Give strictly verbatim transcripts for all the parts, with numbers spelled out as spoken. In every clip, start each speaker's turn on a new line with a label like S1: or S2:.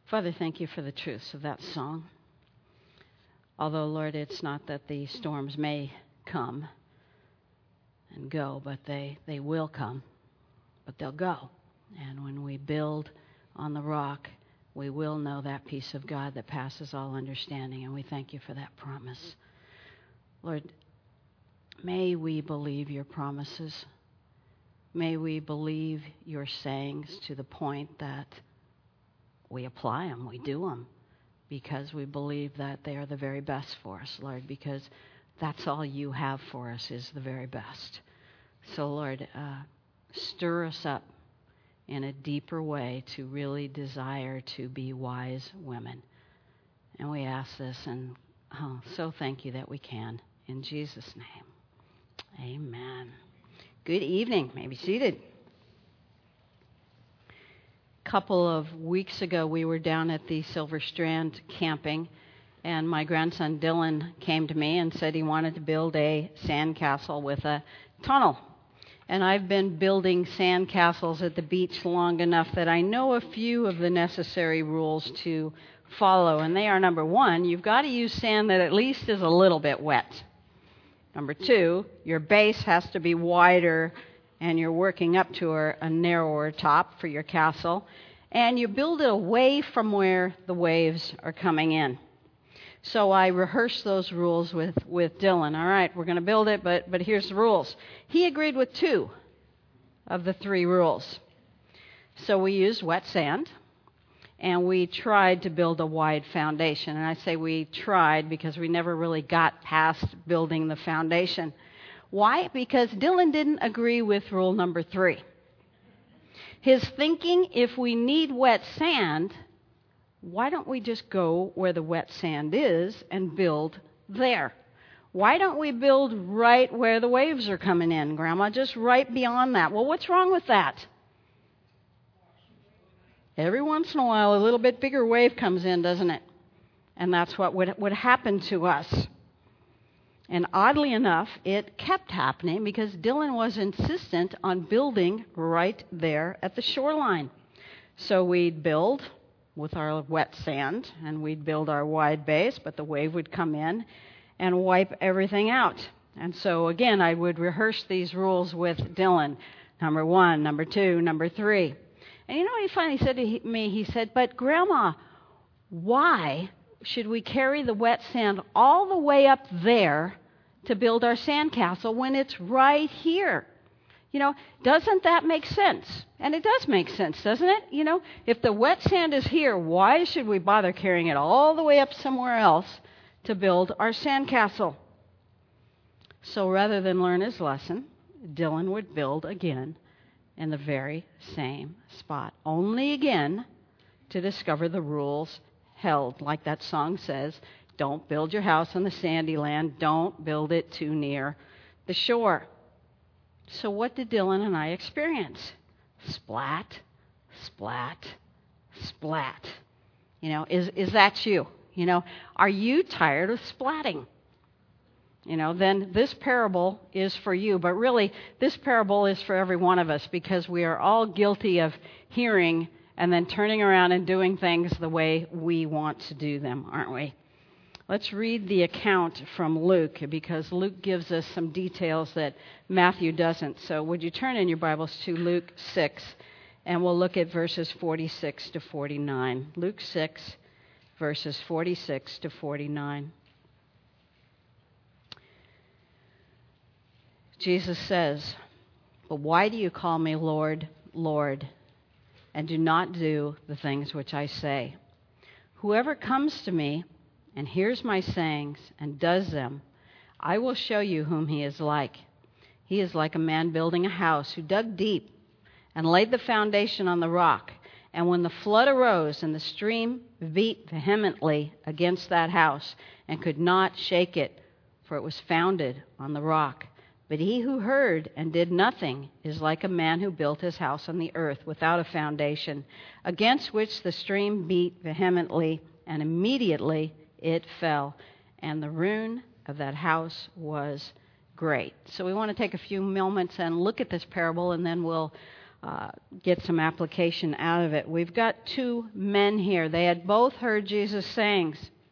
S1: Father, thank you for the truths of that song. Although, Lord, it's not that the storms may come and go, but they, they will come, but they'll go. And when we build on the rock, we will know that peace of God that passes all understanding, and we thank you for that promise. Lord, may we believe your promises. May we believe your sayings to the point that we apply them, we do them, because we believe that they are the very best for us, Lord, because that's all you have for us is the very best. So, Lord, uh, stir us up in a deeper way to really desire to be wise women. And we ask this, and oh, so thank you that we can. In Jesus' name, amen. Good evening. May be seated. A couple of weeks ago, we were down at the Silver Strand camping, and my grandson Dylan came to me and said he wanted to build a sandcastle with a tunnel. And I've been building sandcastles at the beach long enough that I know a few of the necessary rules to follow. And they are, number one, you've got to use sand that at least is a little bit wet. Number two, your base has to be wider and you're working up to a, a narrower top for your castle. And you build it away from where the waves are coming in. So I rehearsed those rules with, with Dylan. All right, we're going to build it, but, but here's the rules. He agreed with two of the three rules. So we used wet sand, and we tried to build a wide foundation. And I say we tried because we never really got past building the foundation. Why? Because Dylan didn't agree with rule number three. His thinking, if we need wet sand, why don't we just go where the wet sand is and build there? Why don't we build right where the waves are coming in, Grandma? Just right beyond that. Well, what's wrong with that? Every once in a while, a little bit bigger wave comes in, doesn't it? And that's what would, would happen to us. And oddly enough, it kept happening because Dylan was insistent on building right there at the shoreline. So we'd build with our wet sand, and we'd build our wide base, but the wave would come in and wipe everything out. And so, again, I would rehearse these rules with Dylan. Number one, number two, number three. And you know what he finally said to me? He said, but Grandma, why should we carry the wet sand all the way up there to build our sandcastle when it's right here? You know, doesn't that make sense? And it does make sense, doesn't it? You know, if the wet sand is here, why should we bother carrying it all the way up somewhere else to build our sandcastle? So rather than learn his lesson, Dylan would build again in the very same spot, only again to discover the rules held. Like that song says, don't build your house on the sandy land. Don't build it too near the shore. So what did Dylan and I experience? Splat, splat, splat. You know, is is that you? You know, are you tired of splatting? You know, then this parable is for you. But really, this parable is for every one of us because we are all guilty of hearing and then turning around and doing things the way we want to do them, aren't we? Let's read the account from Luke because Luke gives us some details that Matthew doesn't. So would you turn in your Bibles to Luke six, and we'll look at verses forty-six to forty-nine. Luke six, verses forty-six to forty-nine. Jesus says, but why do you call me Lord, Lord, and do not do the things which I say? Whoever comes to me and hears my sayings and does them, I will show you whom he is like. He is like a man building a house who dug deep and laid the foundation on the rock. And when the flood arose and the stream beat vehemently against that house and could not shake it, for it was founded on the rock. But he who heard and did nothing is like a man who built his house on the earth without a foundation, against which the stream beat vehemently, and immediately it fell, and the ruin of that house was great. So we want to take a few moments and look at this parable, and then we'll uh, get some application out of it. We've got two men here. They had both heard Jesus' sayings.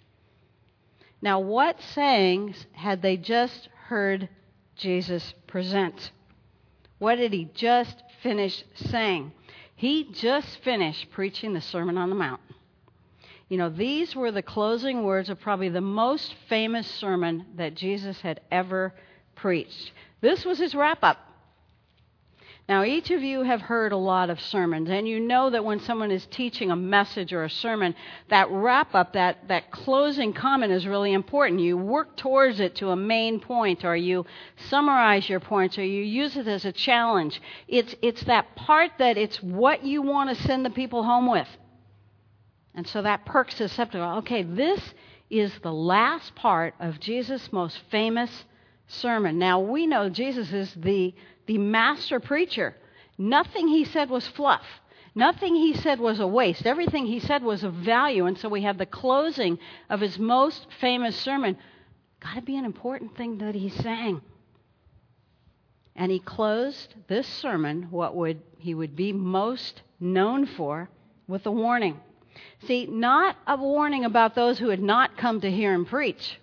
S1: Now, what sayings had they just heard Jesus present? What did he just finish saying? He just finished preaching the Sermon on the Mount. You know, these were the closing words of probably the most famous sermon that Jesus had ever preached. This was his wrap-up. Now, each of you have heard a lot of sermons, and you know that when someone is teaching a message or a sermon, that wrap-up, that, that closing comment is really important. You work towards it to a main point, or you summarize your points, or you use it as a challenge. It's, it's that part that it's what you want to send the people home with. And so that perks susceptible. Okay, this is the last part of Jesus' most famous sermon. Now, we know Jesus is the, the master preacher. Nothing he said was fluff. Nothing he said was a waste. Everything he said was of value. And so we have the closing of his most famous sermon. Got to be an important thing that he's saying. And he closed this sermon, what would he would be most known for, with a warning. See, not a warning about those who had not come to hear him preach,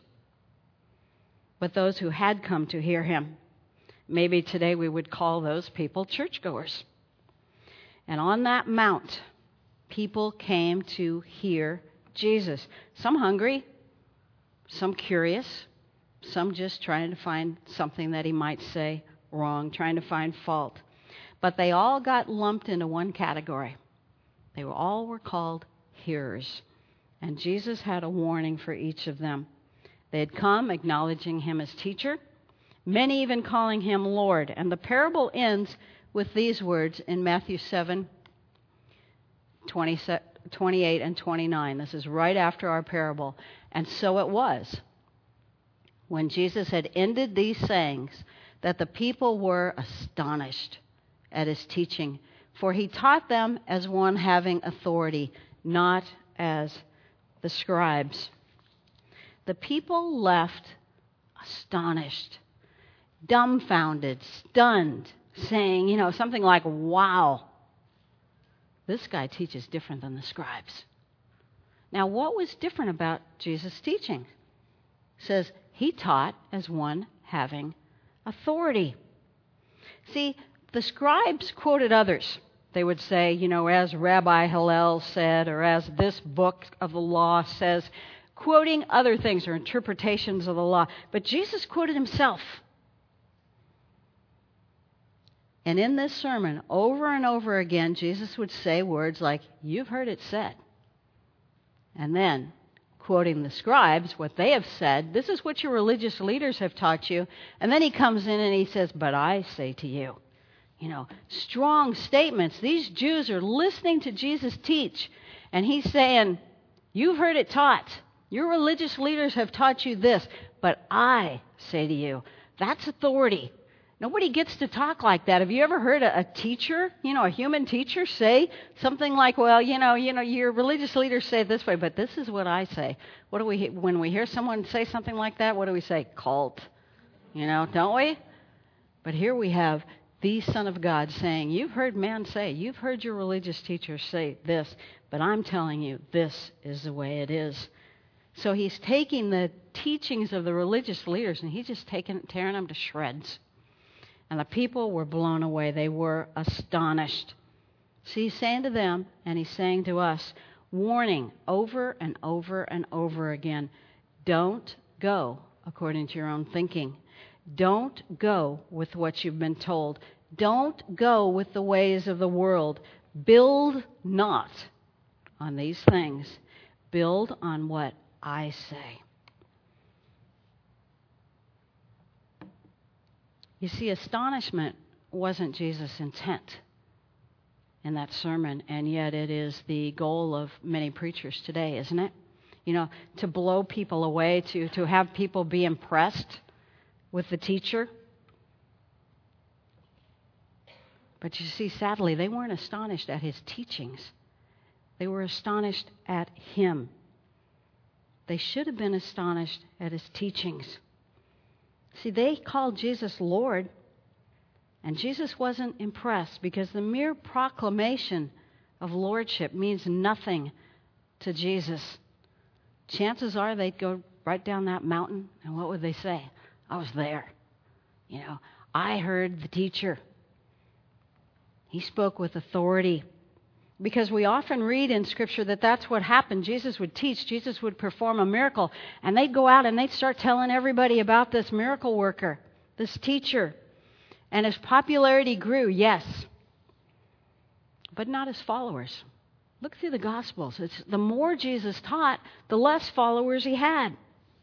S1: but those who had come to hear him. Maybe today we would call those people churchgoers. And on that mount, people came to hear Jesus. Some hungry, some curious, some just trying to find something that he might say wrong, trying to find fault. But they all got lumped into one category. They were all were called hearers. And Jesus had a warning for each of them. They had come acknowledging him as teacher, many even calling him Lord. And the parable ends with these words in Matthew seven, twenty-eight and twenty-nine. This is right after our parable. And so it was, when Jesus had ended these sayings, that the people were astonished at his teaching, for he taught them as one having authority, not as the scribes. The people left astonished, dumbfounded, stunned, saying, you know, something like, wow, this guy teaches different than the scribes. Now, what was different about Jesus' teaching? It says he taught as one having authority. See, the scribes quoted others. They would say, you know, as Rabbi Hillel said, or as this book of the law says, quoting other things or interpretations of the law. But Jesus quoted himself. And in this sermon, over and over again, Jesus would say words like, you've heard it said. And then, quoting the scribes, what they have said, this is what your religious leaders have taught you. And then he comes in and he says, but I say to you. You know, strong statements. These Jews are listening to Jesus teach. And he's saying, you've heard it taught. Your religious leaders have taught you this. But I say to you, that's authority. Nobody gets to talk like that. Have you ever heard a, a teacher, you know, a human teacher say something like, well, you know, you know, your religious leaders say it this way, but this is what I say. What do we, when we hear someone say something like that, what do we say? Cult. You know, don't we? But here we have the Son of God saying, you've heard man say, you've heard your religious teachers say this, but I'm telling you, this is the way it is. So he's taking the teachings of the religious leaders and he's just taking, tearing them to shreds. And the people were blown away. They were astonished. So he's saying to them, and he's saying to us, warning over and over and over again, don't go according to your own thinking. Don't go with what you've been told. Don't go with the ways of the world. Build not on these things. Build on what I say. You see, astonishment wasn't Jesus' intent in that sermon, and yet it is the goal of many preachers today, isn't it? You know, to blow people away, to, to have people be impressed with the teacher. But you see, sadly, they weren't astonished at his teachings. They were astonished at him. They should have been astonished at his teachings. See, they called Jesus Lord, And Jesus wasn't impressed because the mere proclamation of lordship means nothing to Jesus. Chances are they'd go right down that mountain, and what would they say? I was there. You know, I heard the teacher. He spoke with authority. Because we often read in Scripture that that's what happened. Jesus would teach, Jesus would perform a miracle, and they'd go out and they'd start telling everybody about this miracle worker, this teacher. And his popularity grew, yes, but not his followers. Look through the Gospels. It's, the more Jesus taught, the less followers he had.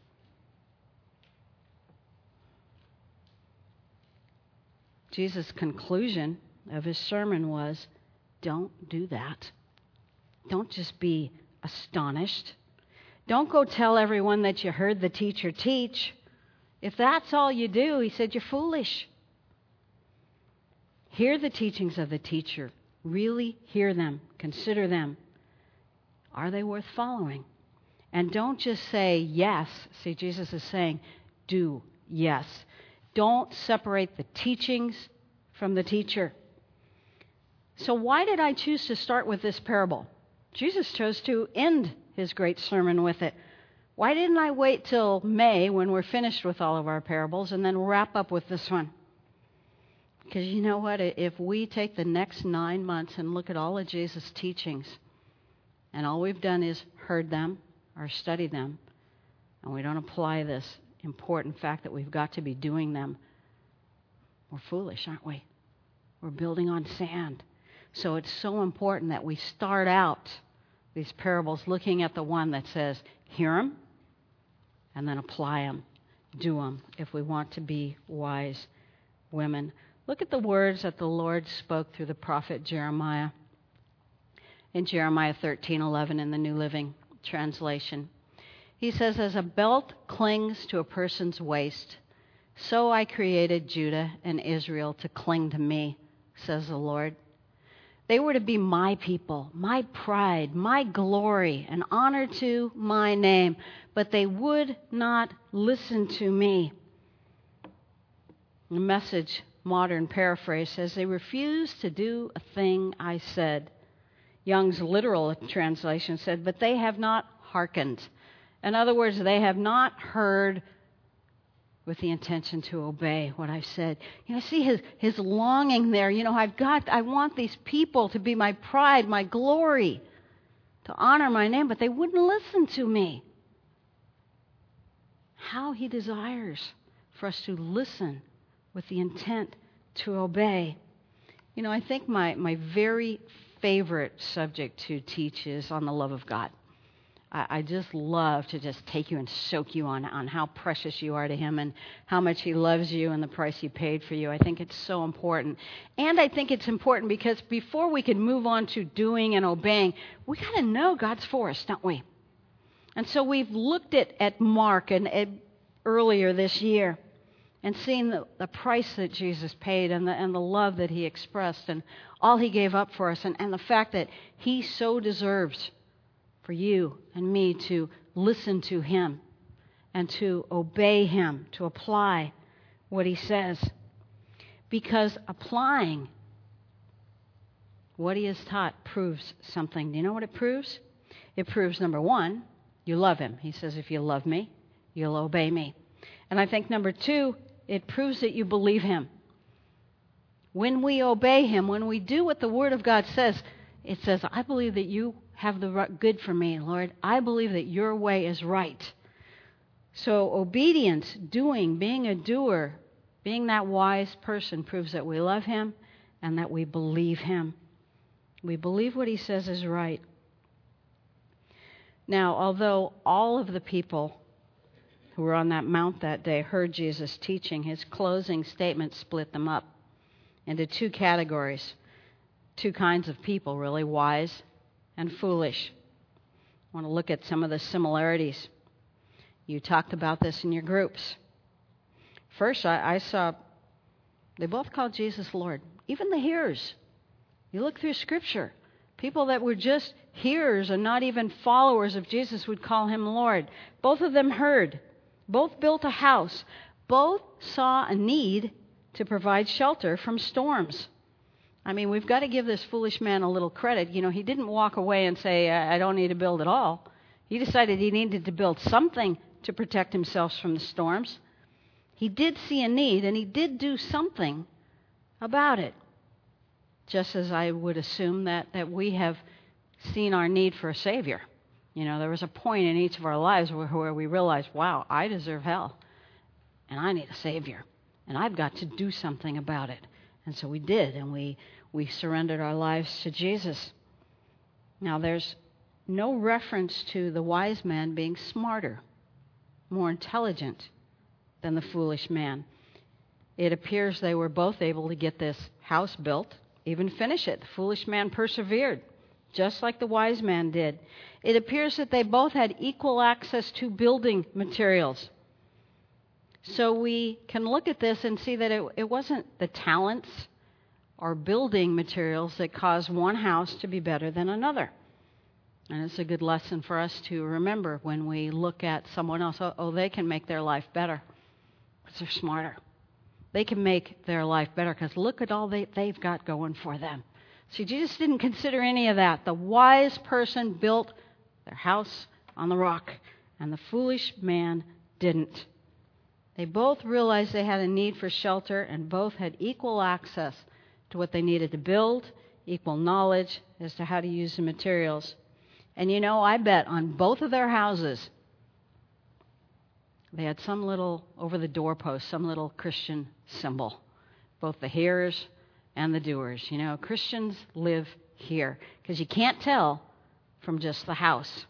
S1: Jesus' conclusion of his sermon was, don't do that. Don't just be astonished. Don't go tell everyone that you heard the teacher teach. If that's all you do, he said, you're foolish. Hear the teachings of the teacher. Really hear them. Consider them. Are they worth following? And don't just say yes. See, Jesus is saying, do yes. Don't separate the teachings from the teacher. So why did I choose to start with this parable? Jesus chose to end his great sermon with it. Why didn't I wait till May when we're finished with all of our parables and then wrap up with this one? Because you know what? If we take the next nine months and look at all of Jesus' teachings, and all we've done is heard them or studied them, and we don't apply this important fact that we've got to be doing them, we're foolish, aren't we? We're building on sand. So it's so important that we start out these parables looking at the one that says, hear them, and then apply them, do them, if we want to be wise women. Look at the words that the Lord spoke through the prophet Jeremiah. In Jeremiah thirteen eleven in the New Living Translation. He says, as a belt clings to a person's waist, so I created Judah and Israel to cling to me, says the Lord. They were to be my people, my pride, my glory, and honor to my name, but they would not listen to me. The Message modern paraphrase says, they refused to do a thing I said. Young's literal translation said, but they have not hearkened. In other words, they have not heard with the intention to obey what I've said. You know, see his, his longing there. You know, I've got, I want these people to be my pride, my glory, to honor my name, but they wouldn't listen to me. How he desires for us to listen with the intent to obey. You know, I think my, my very favorite subject to teach is on the love of God. I just love to just take you and soak you on, on how precious you are to Him and how much He loves you and the price He paid for you. I think it's so important. And I think it's important because before we can move on to doing and obeying, we got to know God's for us, don't we? And so we've looked at, at Mark and at, earlier this year and seen the, the price that Jesus paid and the, and the love that He expressed and all He gave up for us and, and the fact that He so deserves for you and me to listen to Him and to obey Him, to apply what He says. Because applying what He has taught proves something. Do you know what it proves? It proves, number one, you love Him. He says, if you love me, you'll obey me. And I think, number two, it proves that you believe Him. When we obey Him, when we do what the Word of God says, it says, I believe that you have the good for me, Lord. I believe that your way is right. So obedience, doing, being a doer, being that wise person proves that we love Him and that we believe Him. We believe what He says is right. Now, although all of the people who were on that mount that day heard Jesus teaching, His closing statement split them up into two categories, two kinds of people, really, wise and foolish. I want to look at some of the similarities. You talked about this in your groups. First, I, I saw they both called Jesus Lord, even the hearers. You look through Scripture, people that were just hearers and not even followers of Jesus would call Him Lord. Both of them heard. Both built a house. Both saw a need to provide shelter from storms. I mean, we've got to give this foolish man a little credit. You know, he didn't walk away and say, I don't need to build at all. He decided he needed to build something to protect himself from the storms. He did see a need, and he did do something about it. Just as I would assume that, that we have seen our need for a Savior. You know, there was a point in each of our lives where, where we realized, wow, I deserve hell, and I need a Savior, and I've got to do something about it. And so we did, and we, we surrendered our lives to Jesus. Now, there's no reference to the wise man being smarter, more intelligent than the foolish man. It appears they were both able to get this house built, even finish it. The foolish man persevered, just like the wise man did. It appears that they both had equal access to building materials. So we can look at this and see that it, it wasn't the talents or building materials that caused one house to be better than another. And it's a good lesson for us to remember when we look at someone else. Oh, oh they can make their life better because they're smarter. They can make their life better because look at all they, they've got going for them. See, Jesus didn't consider any of that. The wise person built their house on the rock, and the foolish man didn't. They both realized they had a need for shelter, and both had equal access to what they needed to build, equal knowledge as to how to use the materials. And you know, I bet on both of their houses, they had some little, over the doorpost, some little Christian symbol. Both the hearers and the doers. You know, Christians live here, because you can't tell from just the house.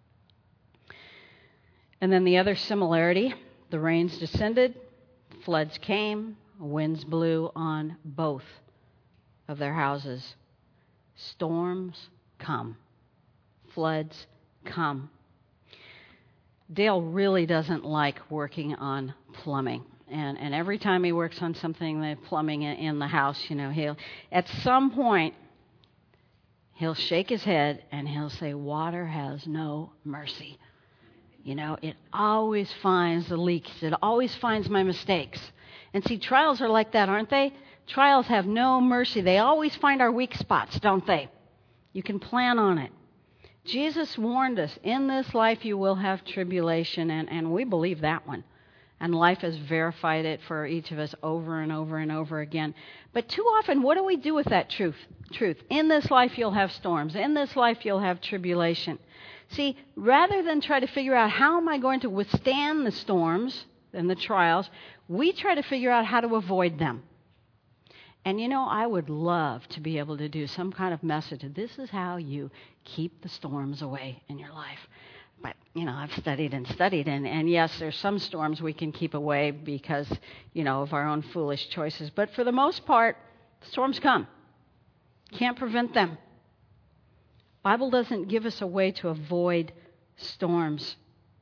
S1: And then the other similarity, the rains descended, floods came, winds blew on both of their houses. Storms come. Floods come. Dale really doesn't like working on plumbing. And, and every time he works on something, the plumbing in, in the house, you know, he'll, at some point, he'll shake his head and he'll say, water has no mercy. You know, it always finds the leaks. It always finds my mistakes. And see, trials are like that, aren't they? Trials have no mercy. They always find our weak spots, don't they? You can plan on it. Jesus warned us, in this life you will have tribulation, and, and we believe that one. And life has verified it for each of us over and over and over again. But too often, what do we do with that truth? Truth. In this life you'll have storms. In this life you'll have tribulation. See, rather than try to figure out how am I going to withstand the storms and the trials, we try to figure out how to avoid them. And you know, I would love to be able to do some kind of message. This is how you keep the storms away in your life. But, you know, I've studied and studied. And, and yes, there's some storms we can keep away because, you know, of our own foolish choices. But for the most part, storms come. Can't prevent them. Bible doesn't give us a way to avoid storms.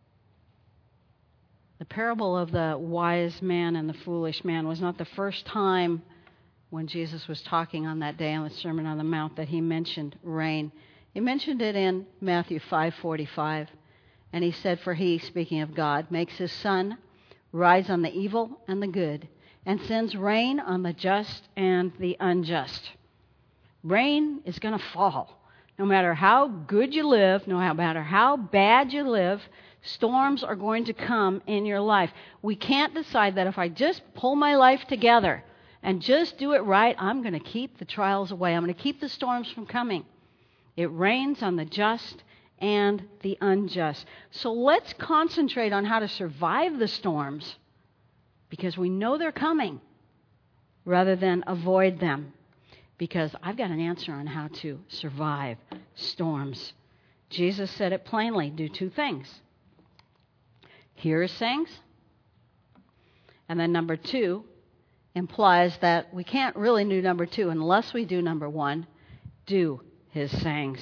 S1: The parable of the wise man and the foolish man was not the first time when Jesus was talking on that day on the Sermon on the Mount that he mentioned rain. He mentioned it in Matthew five forty-five. And he said, for he, speaking of God, makes his sun rise on the evil and the good, and sends rain on the just and the unjust. Rain is going to fall. No matter how good you live, no matter how bad you live, storms are going to come in your life. We can't decide that if I just pull my life together and just do it right, I'm going to keep the trials away. I'm going to keep the storms from coming. It rains on the just and the unjust. So let's concentrate on how to survive the storms because we know they're coming rather than avoid them, because I've got an answer on how to survive storms. Jesus said it plainly, do two things. Hear his sayings, and then number two implies that we can't really do number two unless we do number one, do his sayings.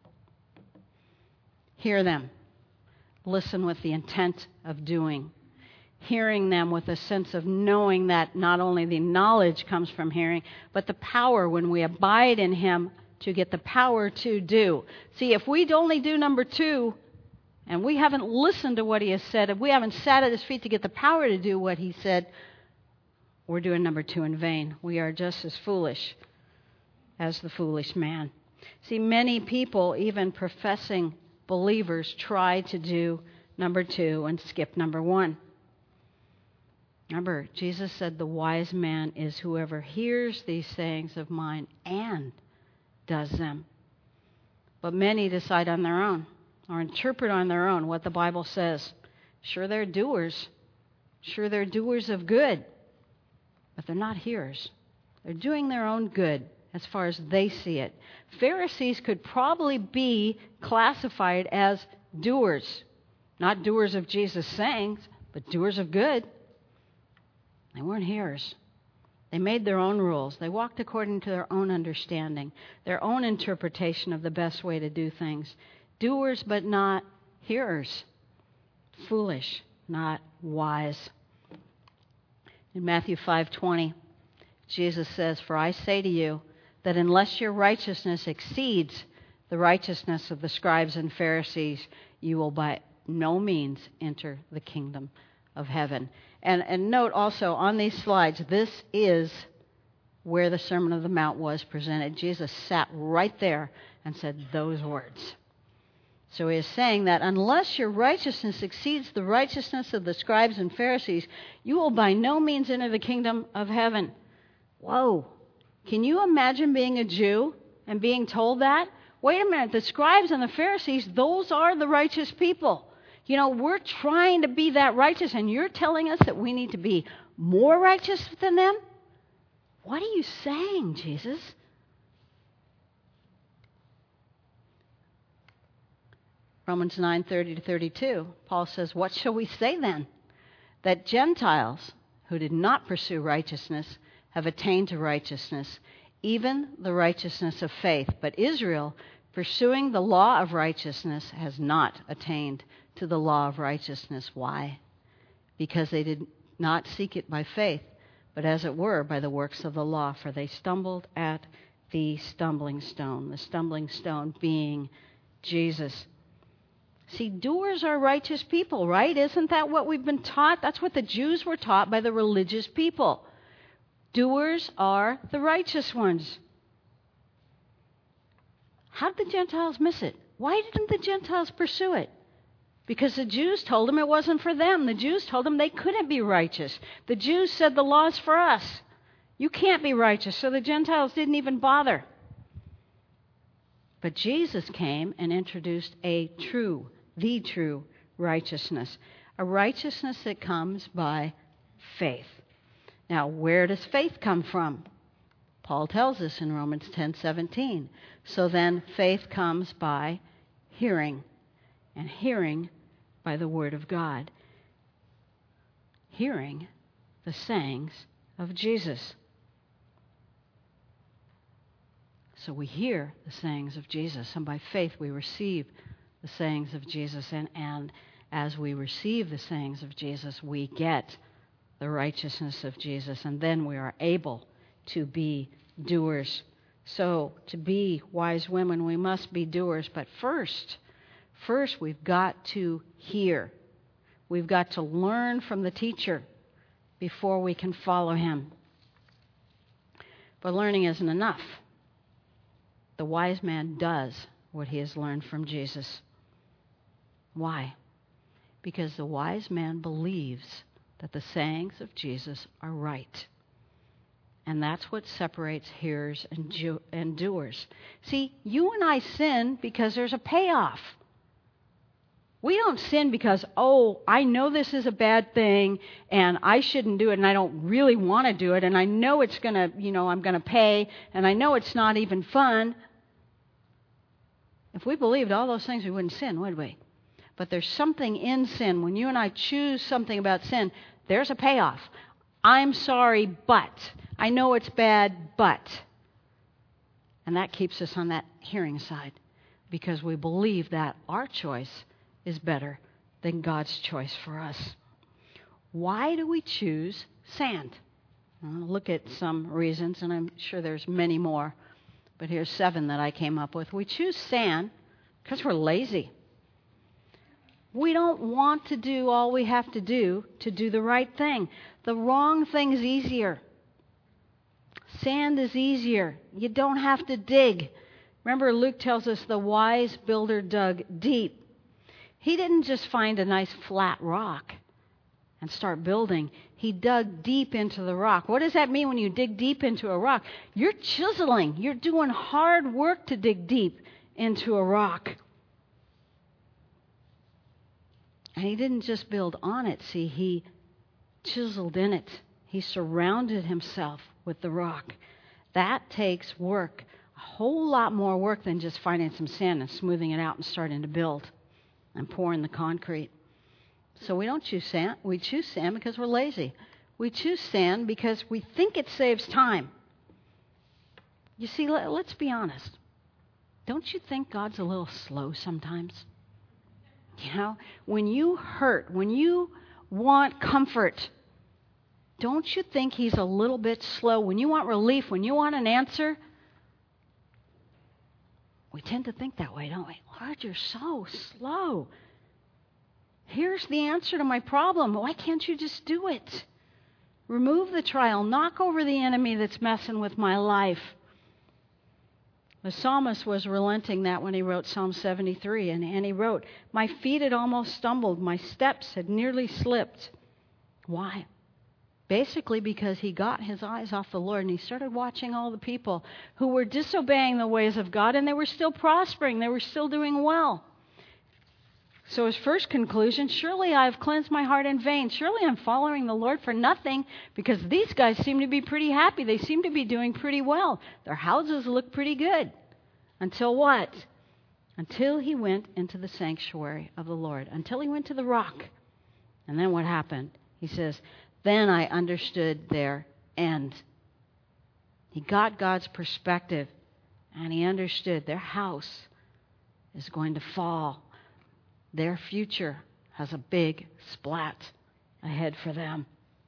S1: Hear them. Listen with the intent of doing. Hearing them with a sense of knowing that not only the knowledge comes from hearing, but the power when we abide in him to get the power to do. See, if we'd only do number two, and we haven't listened to what he has said, if we haven't sat at his feet to get the power to do what he said, we're doing number two in vain. We are just as foolish as the foolish man. See, many people, even professing believers, try to do number two and skip number one. Remember, Jesus said the wise man is whoever hears these sayings of mine and does them. But many decide on their own or interpret on their own what the Bible says. Sure, they're doers. Sure, they're doers of good. But they're not hearers. They're doing their own good as far as they see it. Pharisees could probably be classified as doers. Not doers of Jesus' sayings, but doers of good. They weren't hearers. They made their own rules. They walked according to their own understanding, their own interpretation of the best way to do things. Doers, but not hearers. Foolish, not wise. In Matthew five twenty, Jesus says, "For I say to you that unless your righteousness exceeds the righteousness of the scribes and Pharisees, you will by no means enter the kingdom of heaven." And, and note also on these slides, this is where the Sermon on the Mount was presented. Jesus sat right there and said those words. So he is saying that unless your righteousness exceeds the righteousness of the scribes and Pharisees, you will by no means enter the kingdom of heaven. Whoa. Can you imagine being a Jew and being told that? Wait a minute, the scribes and the Pharisees, those are the righteous people. You know, we're trying to be that righteous, and you're telling us that we need to be more righteous than them? What are you saying, Jesus? Romans nine thirty to thirty-two, Paul says, "What shall we say then? That Gentiles who did not pursue righteousness have attained to righteousness, even the righteousness of faith. But Israel, pursuing the law of righteousness, has not attained to the law of righteousness." Why? Because they did not seek it by faith, but as it were by the works of the law, for they stumbled at the stumbling stone, the stumbling stone being Jesus. See, doers are righteous people, right? Isn't that what we've been taught? That's what the Jews were taught by the religious people. Doers are the righteous ones. How did the Gentiles miss it? Why didn't the Gentiles pursue it? Because the Jews told them it wasn't for them. The Jews told them they couldn't be righteous. The Jews said the law's for us. You can't be righteous. So the Gentiles didn't even bother. But Jesus came and introduced a true, the true righteousness. A righteousness that comes by faith. Now, where does faith come from? Paul tells us in Romans ten seventeen. So then, faith comes by hearing, and hearing by the word of God. Hearing the sayings of Jesus. So we hear the sayings of Jesus, and by faith we receive the sayings of Jesus, and, and as we receive the sayings of Jesus, we get the righteousness of Jesus, and then we are able to be doers. So to be wise women, we must be doers, but first, first we've got to hear. We've got to learn from the teacher before we can follow him. But learning isn't enough. The wise man does what he has learned from Jesus. Why? Because the wise man believes that the sayings of Jesus are right. And that's what separates hearers and, ju- and doers. See, you and I sin because there's a payoff. We don't sin because, oh, I know this is a bad thing and I shouldn't do it and I don't really want to do it and I know it's going to, you know, I'm going to pay and I know it's not even fun. If we believed all those things, we wouldn't sin, would we? But there's something in sin. When you and I choose something about sin, there's a payoff. I'm sorry, but. I know it's bad, but. And that keeps us on that hearing side because we believe that our choice is better than God's choice for us. Why do we choose sand? I'll look at some reasons, and I'm sure there's many more, but here's seven that I came up with. We choose sand because we're lazy. We don't want to do all we have to do to do the right thing. The wrong thing's easier. Sand is easier. You don't have to dig. Remember, Luke tells us the wise builder dug deep. He didn't just find a nice flat rock and start building. He dug deep into the rock. What does that mean when you dig deep into a rock? You're chiseling. You're doing hard work to dig deep into a rock. And he didn't just build on it. See, he chiseled in it. He surrounded himself with the rock. That takes work. A whole lot more work than just finding some sand and smoothing it out and starting to build and pouring the concrete. So we don't choose sand. We choose sand because we're lazy. We choose sand because we think it saves time. You see, let, let's be honest. Don't you think God's a little slow sometimes? You know, when you hurt, when you want comfort, don't you think He's a little bit slow? When you want relief, when you want an answer, we tend to think that way, don't we? Lord, you're so slow. Here's the answer to my problem. Why can't you just do it? Remove the trial. Knock over the enemy that's messing with my life. The psalmist was relenting that when he wrote Psalm seventy-three, and, and he wrote, my feet had almost stumbled. My steps had nearly slipped. Why? Basically because he got his eyes off the Lord and he started watching all the people who were disobeying the ways of God, and they were still prospering. They were still doing well. So his first conclusion, surely I have cleansed my heart in vain. Surely I'm following the Lord for nothing, because these guys seem to be pretty happy. They seem to be doing pretty well. Their houses look pretty good. Until what? Until he went into the sanctuary of the Lord. Until he went to the rock. And then what happened? He says, then I understood their end. He got God's perspective, and he understood their house is going to fall. Their future has a big splat ahead for them.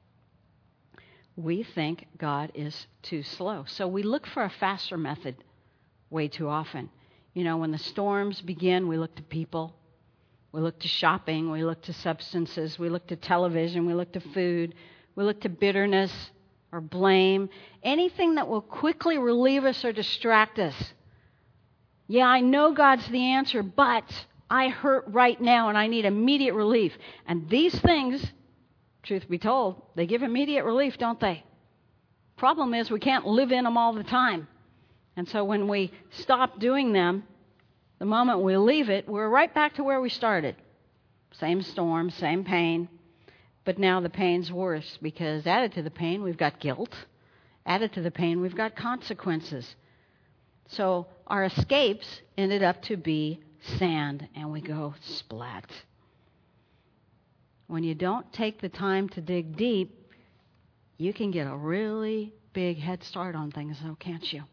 S1: We think God is too slow. So we look for a faster method way too often. You know, when the storms begin, we look to people. We look to shopping. We look to substances. We look to television. We look to food. We look to bitterness or blame. Anything that will quickly relieve us or distract us. Yeah, I know God's the answer, but I hurt right now and I need immediate relief. And these things, truth be told, they give immediate relief, don't they? Problem is we can't live in them all the time. And so when we stop doing them, the moment we leave it, we're right back to where we started. Same storm, same pain. But now the pain's worse, because added to the pain, we've got guilt. Added to the pain, we've got consequences. So our escapes ended up to be sand, and we go splat. When you don't take the time to dig deep, you can get a really big head start on things, though, can't you?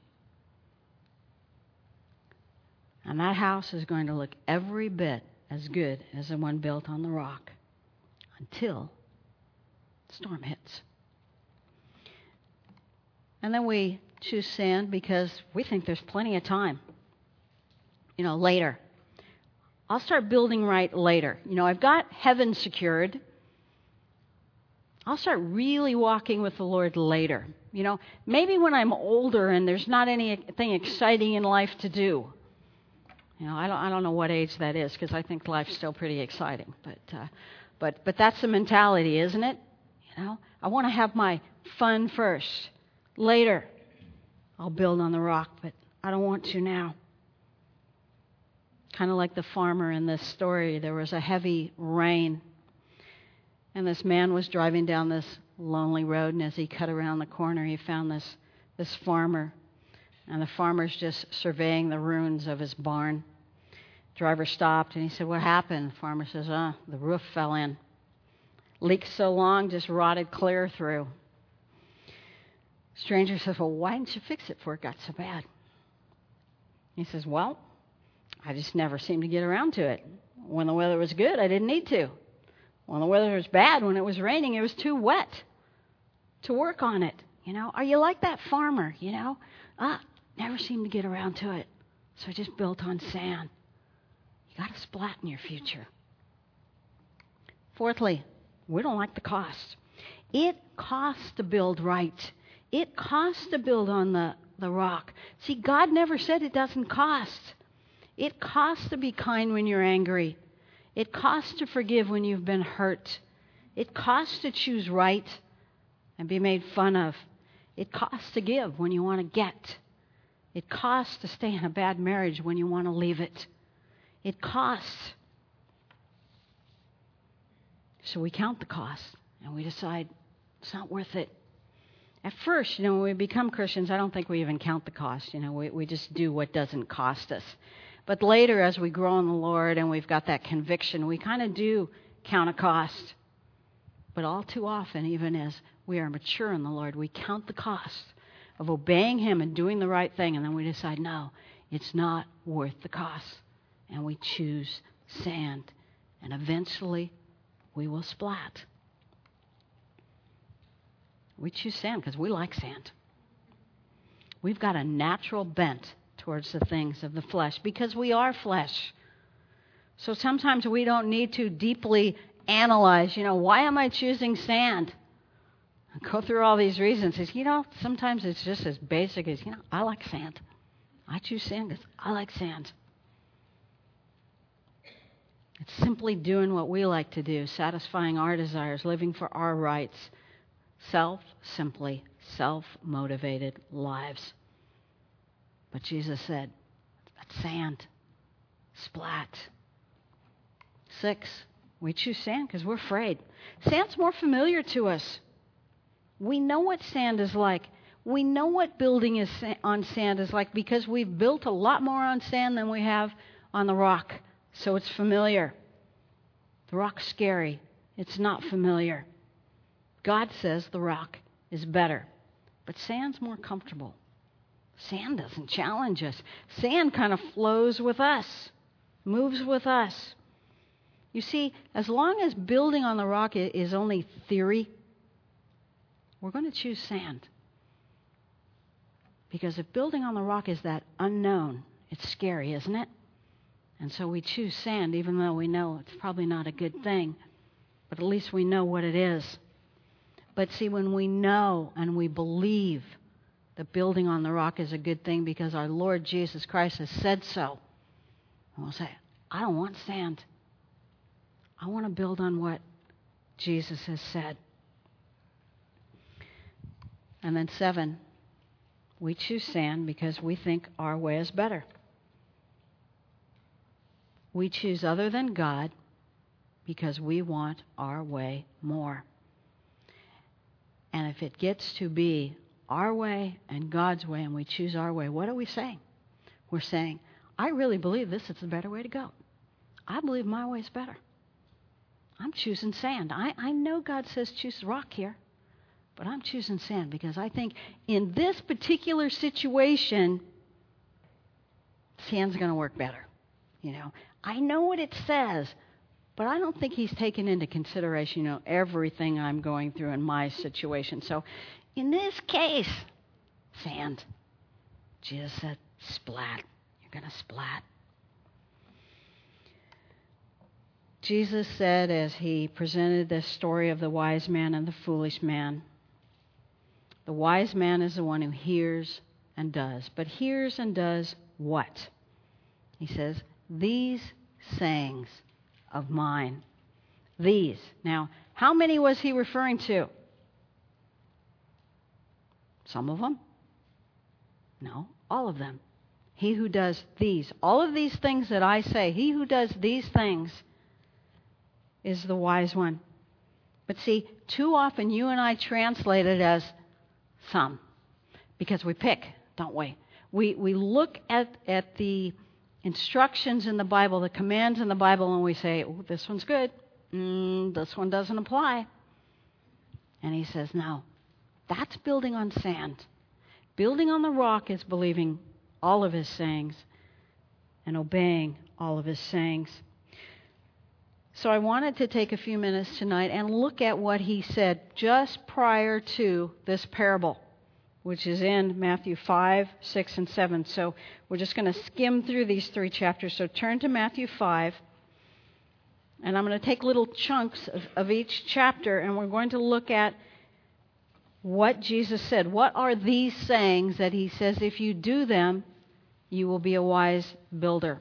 S1: And that house is going to look every bit as good as the one built on the rock until the storm hits. And then we choose sand because we think there's plenty of time. You know, later. I'll start building right later. You know, I've got heaven secured. I'll start really walking with the Lord later. You know, maybe when I'm older and there's not anything exciting in life to do. You know, I don't, I don't know what age that is, because I think life's still pretty exciting. But, uh, but, but that's the mentality, isn't it? You know, I want to have my fun first. Later, I'll build on the rock, but I don't want to now. Kind of like the farmer in this story, there was a heavy rain, and this man was driving down this lonely road, and as he cut around the corner, he found this, this farmer. And the farmer's just surveying the ruins of his barn. Driver stopped and he said, what happened? The farmer says, oh, the roof fell in. Leaked so long, just rotted clear through. Stranger says, well, why didn't you fix it before it got so bad? He says, well, I just never seemed to get around to it. When the weather was good, I didn't need to. When the weather was bad, when it was raining, it was too wet to work on it. You know, are you like that farmer, you know? Ah, never seemed to get around to it. So I just built on sand. You got to splat in your future. Fourthly, we don't like the cost. It costs to build right. It costs to build on the, the rock. See, God never said it doesn't cost. It costs to be kind when you're angry. It costs to forgive when you've been hurt. It costs to choose right and be made fun of. It costs to give when you want to get. It costs to stay in a bad marriage when you want to leave it. It costs. So we count the cost and we decide it's not worth it. At first, you know, when we become Christians, I don't think we even count the cost. You know, we, we just do what doesn't cost us. But later, as we grow in the Lord and we've got that conviction, we kind of do count a cost. But all too often, even as we are mature in the Lord, we count the cost of obeying Him and doing the right thing, and then we decide, no, it's not worth the cost. And we choose sand. And eventually, we will splat. We choose sand because we like sand. We've got a natural bent towards the things of the flesh because we are flesh. So sometimes we don't need to deeply analyze, you know, why am I choosing sand? Go through all these reasons. It's, you know, sometimes it's just as basic as, you know, I like sand. I choose sand because I like sand. It's simply doing what we like to do, satisfying our desires, living for our rights. Self, simply self-motivated lives. But Jesus said, that's sand. Splat. Six, we choose sand because we're afraid. Sand's more familiar to us. We know what sand is like. We know what building is on sand is like because we've built a lot more on sand than we have on the rock. So it's familiar. The rock's scary. It's not familiar. God says the rock is better. But sand's more comfortable. Sand doesn't challenge us. Sand kind of flows with us, moves with us. You see, as long as building on the rock is only theory, we're going to choose sand. Because if building on the rock is that unknown, it's scary, isn't it? And so we choose sand even though we know it's probably not a good thing. But at least we know what it is. But see, when we know and we believe that building on the rock is a good thing because our Lord Jesus Christ has said so, we'll say, I don't want sand. I want to build on what Jesus has said. And then seven, we choose sand because we think our way is better. We choose other than God because we want our way more. And if it gets to be our way and God's way and we choose our way, what are we saying? We're saying, I really believe this is the better way to go. I believe my way is better. I'm choosing sand. I, I know God says choose rock here, but I'm choosing sand because I think in this particular situation, sand's going to work better. You know, I know what it says, but I don't think He's taken into consideration, you know, everything I'm going through in my situation. So in this case, sand. Jesus said, splat. You're going to splat. Jesus said as He presented this story of the wise man and the foolish man, the wise man is the one who hears and does. But hears and does what? He says, these sayings of mine. These. Now, how many was He referring to? Some of them? No, all of them. He who does these. All of these things that I say, he who does these things is the wise one. But see, too often you and I translate it as some. Because we pick, don't we? We we look at, at the instructions in the Bible, the commands in the Bible, and we say, oh, this one's good. Mm, this one doesn't apply. And He says, no, that's building on sand. Building on the rock is believing all of His sayings and obeying all of His sayings. So I wanted to take a few minutes tonight and look at what He said just prior to this parable, which is in Matthew five, six, and seven. So we're just going to skim through these three chapters. So turn to Matthew five, And I'm going to take little chunks of, of each chapter, and we're going to look at what Jesus said. What are these sayings that he says if you do them, you will be a wise builder?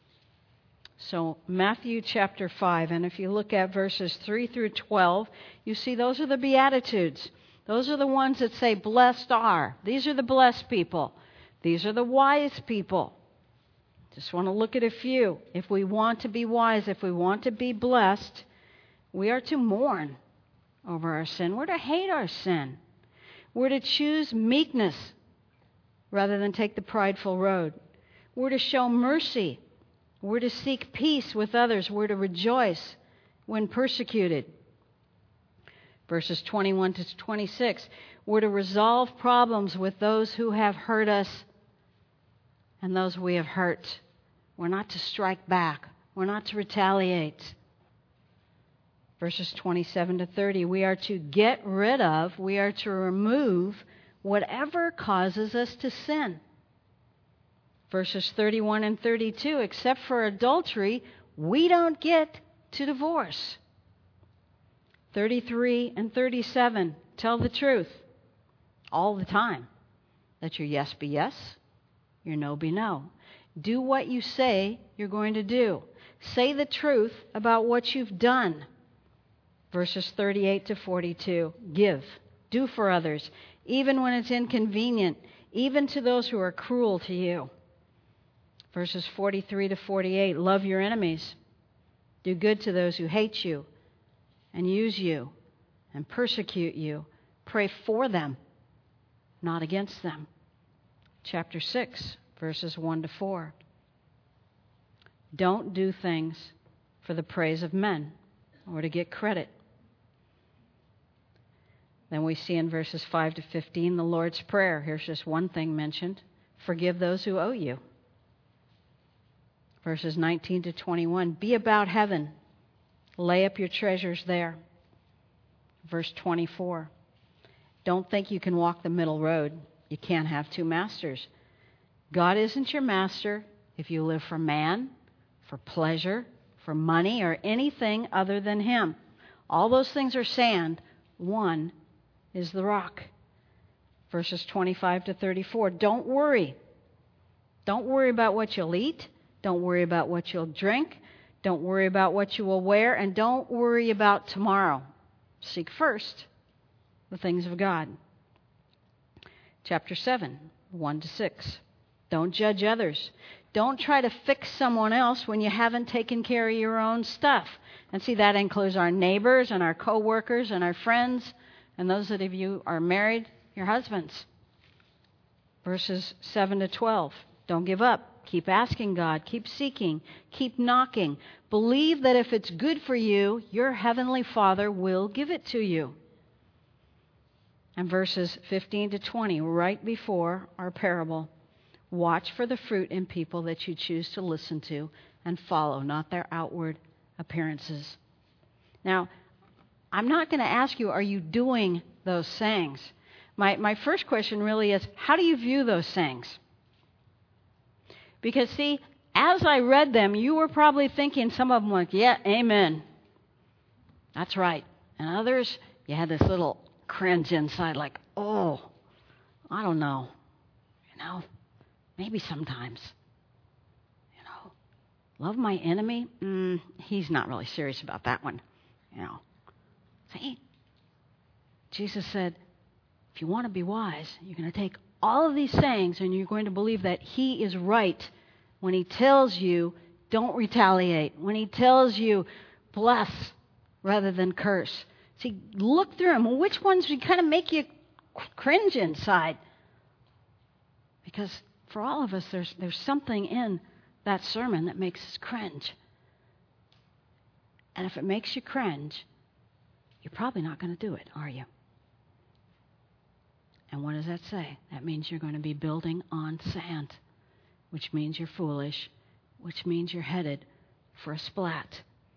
S1: So Matthew chapter five, and if you look at verses three through twelve, you see those are the Beatitudes. Those are the ones that say, blessed are. These are the blessed people. These are the wise people. Just want to look at a few. If we want to be wise, if we want to be blessed, we are to mourn over our sin. We're to hate our sin. We're to choose meekness rather than take the prideful road. We're to show mercy. We're to seek peace with others. We're to rejoice when persecuted. Verses twenty-one to twenty-six, we're to resolve problems with those who have hurt us and those we have hurt. We're not to strike back. We're not to retaliate. Verses twenty-seven to thirty, we are to get rid of, we are to remove whatever causes us to sin. Verses thirty-one and thirty-two, except for adultery, we don't get to divorce. thirty-three and thirty-seven, tell the truth all the time. Let your yes be yes, your no be no. Do what you say you're going to do. Say the truth about what you've done. Verses thirty-eight to forty-two, give, do for others, even when it's inconvenient, even to those who are cruel to you. Verses forty-three to forty-eight, love your enemies, do good to those who hate you and use you and persecute you. Pray for them, not against them. Chapter six, verses one to four. Don't do things for the praise of men or to get credit. Then we see in verses five to fifteen the Lord's Prayer. Here's just one thing mentioned. Forgive those who owe you. Verses nineteen to twenty-one, be about heaven. Lay up your treasures there. Verse twenty-four, don't think you can walk the middle road. You can't have two masters. God isn't your master if you live for man, for pleasure, for money, or anything other than him. All those things are sand. One is the rock. Verses twenty-five to thirty-four, don't worry. Don't worry about what you'll eat. Don't worry about what you'll drink. Don't worry about what you will wear. And don't worry about tomorrow. Seek first the things of God. Chapter seven, one to six. Don't judge others. Don't try to fix someone else when you haven't taken care of your own stuff. And see, that includes our neighbors and our co-workers and our friends, and those that of you are married, your husbands. Verses seven to twelve. Don't give up. Keep asking God. Keep seeking. Keep knocking. Believe that if it's good for you, your heavenly Father will give it to you. And verses fifteen to twenty, right before our parable. Watch for the fruit in people that you choose to listen to and follow, not their outward appearances. Now, I'm not going to ask you, are you doing those sayings? My, my first question really is, how do you view those sayings? Because, see, as I read them, you were probably thinking, some of them like, yeah, amen. That's right. And others, you had this little cringe inside like, oh, I don't know. You know, maybe sometimes. You know, love my enemy? Mm, he's not really serious about that one. You know. See? Jesus said, if you want to be wise, you're going to take all of these sayings and you're going to believe that he is right when he tells you don't retaliate, when he tells you bless rather than curse. See, look through them. Well, which ones would kind of make you cringe inside? Because for all of us, there's there's something in that sermon that makes us cringe. And if it makes you cringe, you're probably not going to do it, are you? And what does that say? That means you're going to be building on sand, which means you're foolish, which means you're headed for a splat.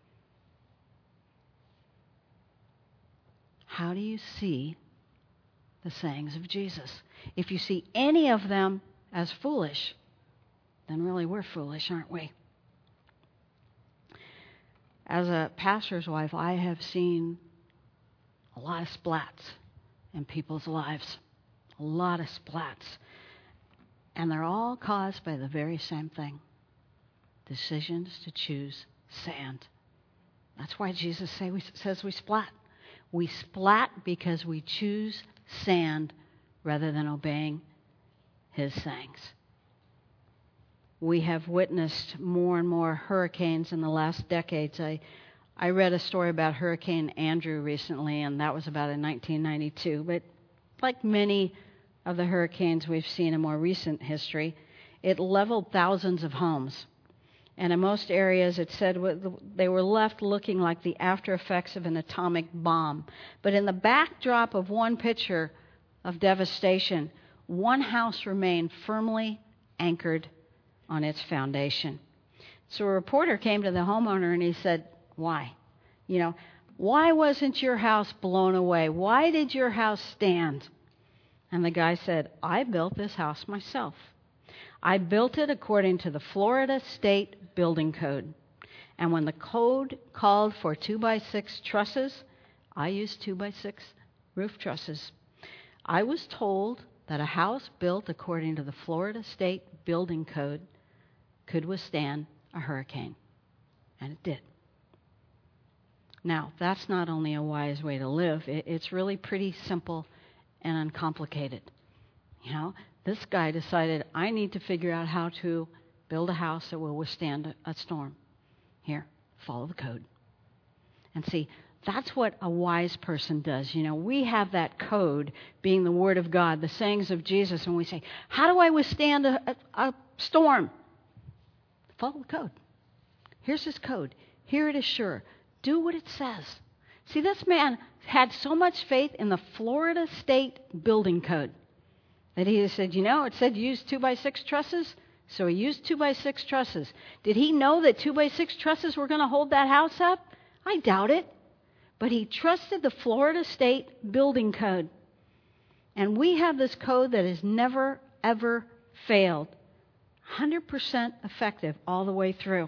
S1: How do you see the sayings of Jesus? If you see any of them as foolish, then really we're foolish, aren't we? as a pastor's wife, I have seen a lot of splats in people's lives. A lot of splats. And they're all caused by the very same thing. Decisions to choose sand. That's why Jesus say we, says we splat. We splat because we choose sand rather than obeying his sayings. We have witnessed more and more hurricanes in the last decades. I, I read a story about Hurricane Andrew recently, and that was about in nineteen ninety-two. But like many of the hurricanes we've seen in more recent history, it leveled thousands of homes. And in most areas, it said they were left looking like the after effects of an atomic bomb. But in the backdrop of one picture of devastation, one house remained firmly anchored on its foundation. So a reporter came to the homeowner and he said, why? You know, why wasn't your house blown away? Why did your house stand? And the guy said, I built this house myself. I built it according to the Florida State Building Code. And when the code called for two by six trusses, I used two by six roof trusses. I was told that a house built according to the Florida State Building Code could withstand a hurricane. And it did. Now, that's not only a wise way to live, it's really pretty simple and uncomplicated. You know, this guy decided, I need to figure out how to build a house that will withstand a, a storm. Here, follow the code. And see, that's what a wise person does. You know, we have that code being the Word of God, the sayings of Jesus, and we say, how do I withstand a, a, a storm? Follow the code. Here's his code. Here it is sure. Do what it says. See, this man had so much faith in the Florida State Building Code that he said, you know, it said use two by six trusses, so he used two by six trusses. Did he know that two by six trusses were going to hold that house up? I doubt it. But he trusted the Florida State Building Code. And we have this code that has never, ever failed. one hundred percent effective all the way through.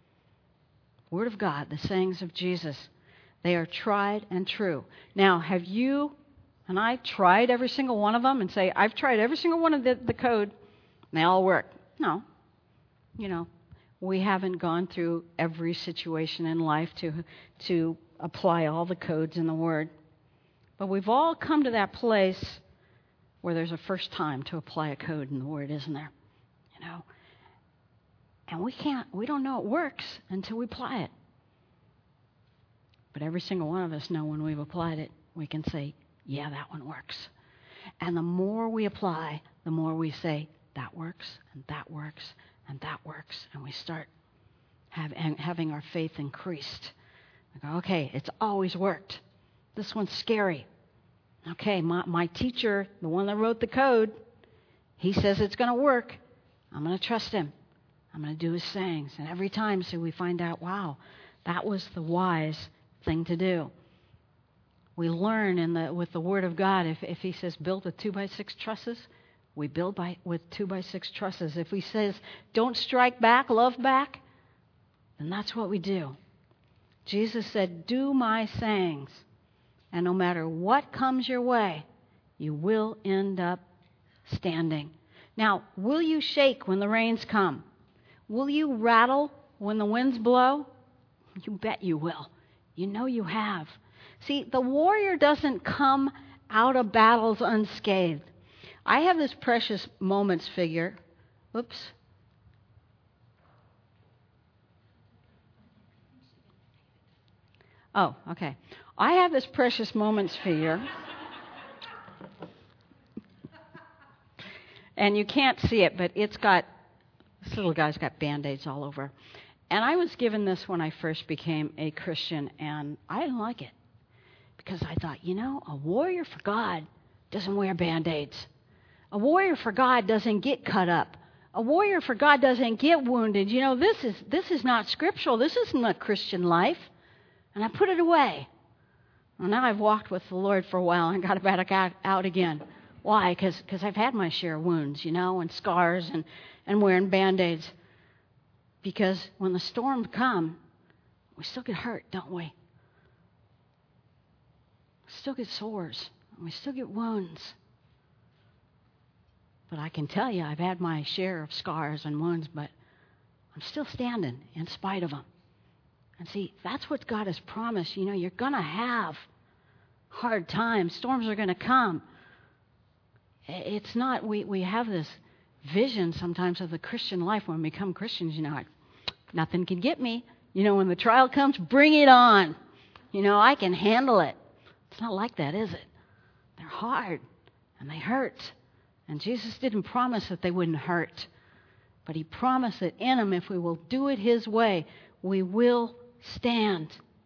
S1: Word of God, the sayings of Jesus, they are tried and true. Now, have you and I tried every single one of them and say, I've tried every single one of the, the code, and they all work? No. You know, we haven't gone through every situation in life to to apply all the codes in the Word. But we've all come to that place where there's a first time to apply a code in the Word, isn't there? You know? And we can't, we don't know it works until we apply it. But every single one of us know when we've applied it, we can say, yeah, that one works. And the more we apply, the more we say, that works, and that works, and that works. And we start have, having our faith increased. We go, okay, it's always worked. This one's scary. Okay, my, my teacher, the one that wrote the code, he says it's going to work. I'm going to trust him. I'm going to do his sayings. And every time, so we find out, wow, that was the wise thing to do. We learn in the with the Word of God, if, if he says build with two by six trusses, we build by with two by six trusses. If he says don't strike back, love back, then that's what we do. Jesus said, do my sayings, and no matter what comes your way, you will end up standing. Now, will you shake when the rains come? Will you rattle when the winds blow? You bet you will. You know you have. See, the warrior doesn't come out of battles unscathed. I have this Precious Moments figure. Oops. Oh, okay. I have this Precious Moments figure. And you can't see it, but it's got, this little guy's got Band-Aids all over. And I was given this when I first became a Christian, and I didn't like it. Because I thought, you know, a warrior for God doesn't wear Band-Aids. A warrior for God doesn't get cut up. A warrior for God doesn't get wounded. You know, this is this is not scriptural. This isn't a Christian life. And I put it away. Well, now I've walked with the Lord for a while and got it back out, out again. Why? Because I've had my share of wounds, you know, and scars and, and wearing Band-Aids. Because when the storm comes, We still get hurt, don't we? We still get sores. And we still get wounds. But I can tell you, I've had my share of scars and wounds, but I'm still standing in spite of them. And see, that's what God has promised. You know, you're going to have hard times. Storms are going to come. It's not, we, we have this vision sometimes of the Christian life when we become Christians, you know, like, nothing can get me. You know, when the trial comes, bring it on. You know, I can handle it. It's not like that, is it? They're hard and they hurt. And Jesus didn't promise that they wouldn't hurt. But he promised that in them, if we will do it his way, we will stand.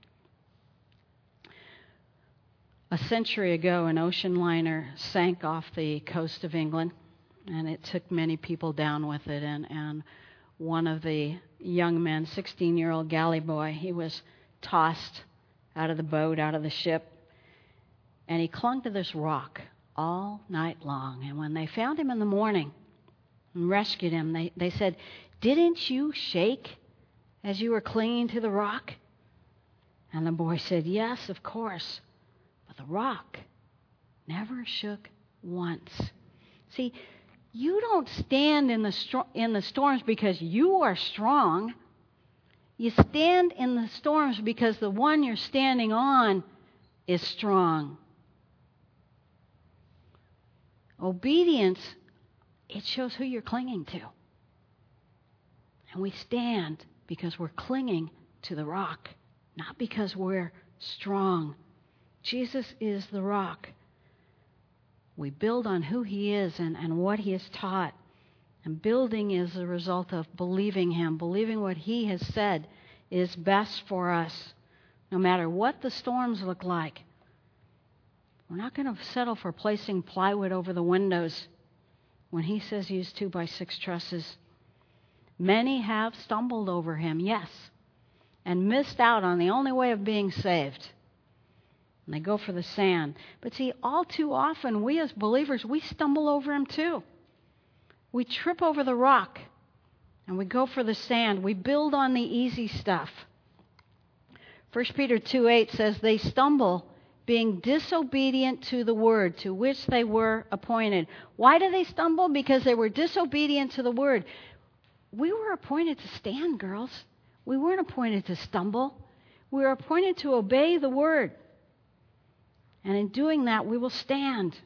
S1: A century ago, an ocean liner sank off the coast of England, and it took many people down with it. And, and one of the young men, sixteen-year-old galley boy, he was tossed out of the boat, out of the ship, and he clung to this rock all night long. And when they found him in the morning and rescued him, they, they said, "Didn't you shake as you were clinging to the rock?" And the boy said, "Yes, of course." But the rock never shook once. See, you don't stand in the stro- in the storms because you are strong. You stand in the storms because the one you're standing on is strong. Obedience, it shows who you're clinging to. And we stand because we're clinging to the rock, not because we're strong. Jesus is the rock. We build on who he is and, and what he has taught. And building is a result of believing him, believing what he has said is best for us, no matter what the storms look like. We're not going to settle for placing plywood over the windows when he says use two by six trusses. Many have stumbled over him, yes, and missed out on the only way of being saved. And they go for the sand. But see, all too often, we as believers, we stumble over him too. We trip over the rock, and we go for the sand. We build on the easy stuff. First Peter two eight says, "They stumble, being disobedient to the word to which they were appointed." Why do they stumble? Because they were disobedient to the word. We were appointed to stand, girls. We weren't appointed to stumble. We were appointed to obey the word. And in doing that, we will stand.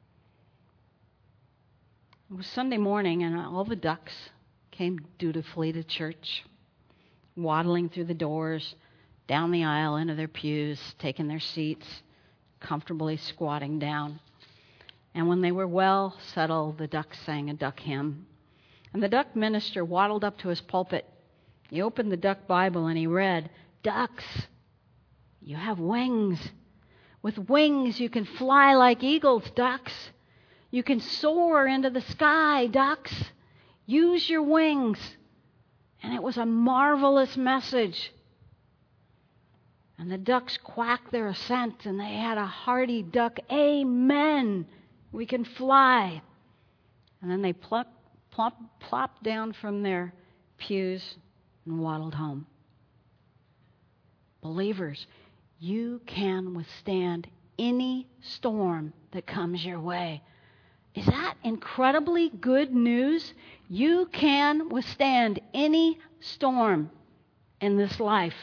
S1: It was Sunday morning, and all the ducks came dutifully to church, waddling through the doors, down the aisle into their pews, taking their seats, comfortably squatting down. And when they were well settled, the ducks sang a duck hymn. And the duck minister waddled up to his pulpit. He opened the duck Bible and he read, "Ducks, you have wings. With wings you can fly like eagles, ducks. You can soar into the sky, ducks. Use your wings." And it was a marvelous message. And the ducks quacked their assent, and they had a hearty duck, "Amen, we can fly." And then they plop, plop, plopped down from their pews and waddled home. Believers, you can withstand any storm that comes your way. Is that incredibly good news? You can withstand any storm in this life.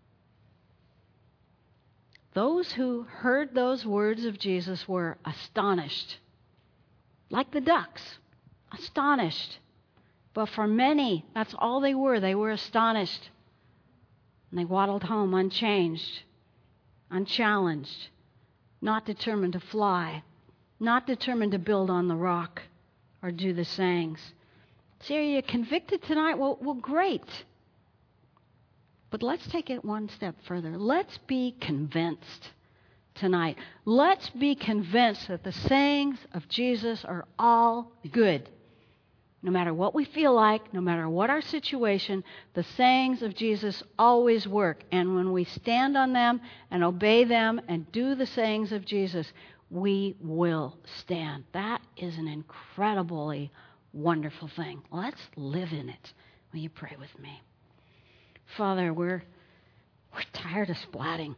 S1: Those who heard those words of Jesus were astonished, like the ducks, astonished. But for many, that's all they were. They were astonished. And they waddled home unchanged, unchallenged, not determined to fly, not determined to build on the rock or do the sayings. See, are you convicted tonight? Well, well, great. But let's take it one step further. Let's be convinced tonight. Let's be convinced that the sayings of Jesus are all good. No matter what we feel like, no matter what our situation, the sayings of Jesus always work. And when we stand on them and obey them and do the sayings of Jesus, we will stand. That is an incredibly wonderful thing. Let's live in it. Will you pray with me? Father, we're We're tired of splatting.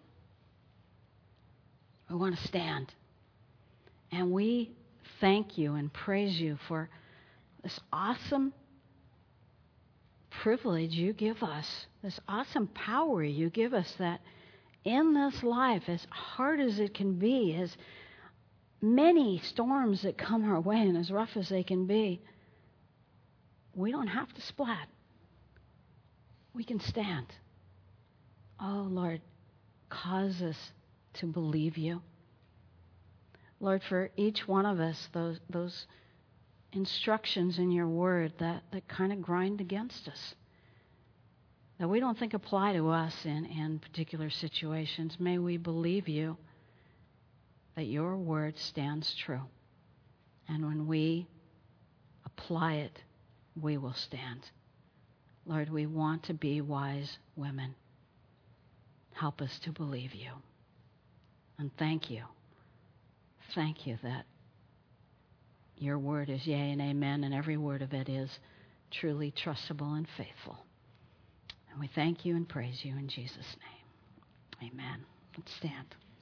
S1: We want to stand. And we thank you and praise you for this awesome privilege you give us, this awesome power you give us, that in this life, as hard as it can be, as many storms that come our way and as rough as they can be, we don't have to splat. We can stand. Oh, Lord, cause us to believe you. Lord, for each one of us, those those instructions in your word that, that kind of grind against us, that we don't think apply to us in, in particular situations, may we believe you that your word stands true. And when we apply it, we will stand. Lord, we want to be wise women. Help us to believe you. And thank you. Thank you that your word is yea and amen, and every word of it is truly trustable and faithful. And we thank you and praise you in Jesus' name. Amen. Let's stand.